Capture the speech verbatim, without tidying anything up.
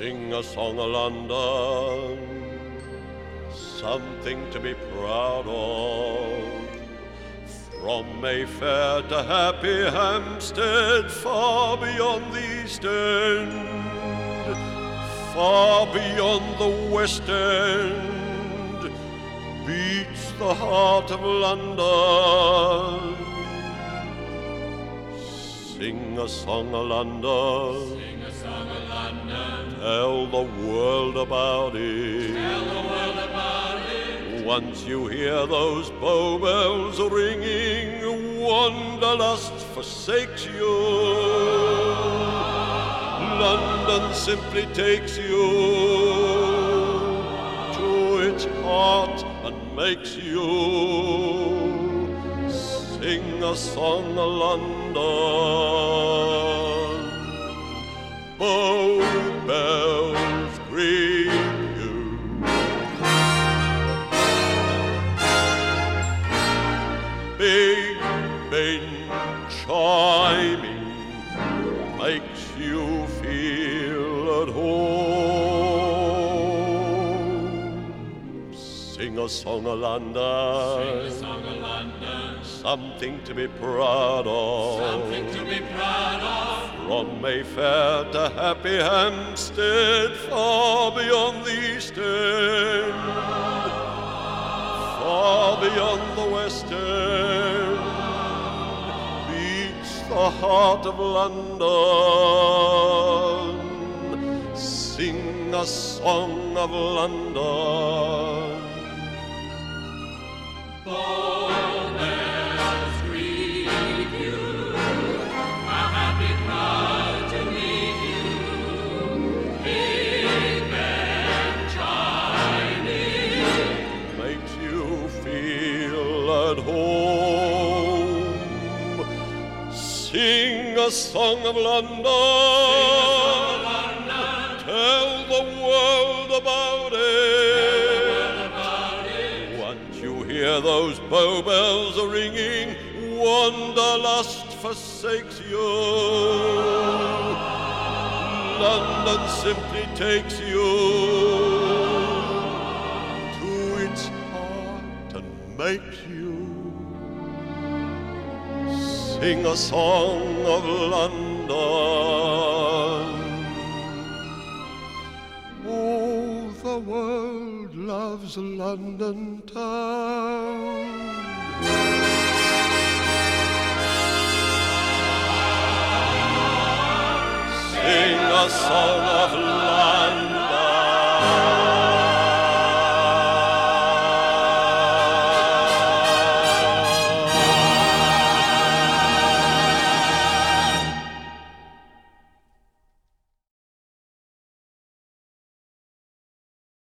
Sing a song of London, something to be proud of. From Mayfair to happy Hampstead, far beyond the East End, far beyond the West End, beats the heart of London. Sing a song of London, Sing a song of London, tell the world about it. tell the world about it. Once you hear those bow bells ringing, wanderlust forsakes you. London simply takes you to its heart and makes you sing a song of London. Bow bells greet you, Big Ben chiming makes you feel at home. Sing a song of London, Sing a song of London, something to be proud of. something to be proud of. From Mayfair to happy Hampstead, far beyond the East End, far beyond the West End, beats the heart of London. Sing a song of London. Bow bells greet you, a happy crowd to meet you. Big Ben chiming Makes you feel at home. Sing a song of London, tell the world about it. Once you hear those bow bells ringing, wanderlust forsakes you. London simply takes you to its heart and makes you sing a song of London. Oh, the world loves London town. Sing a song of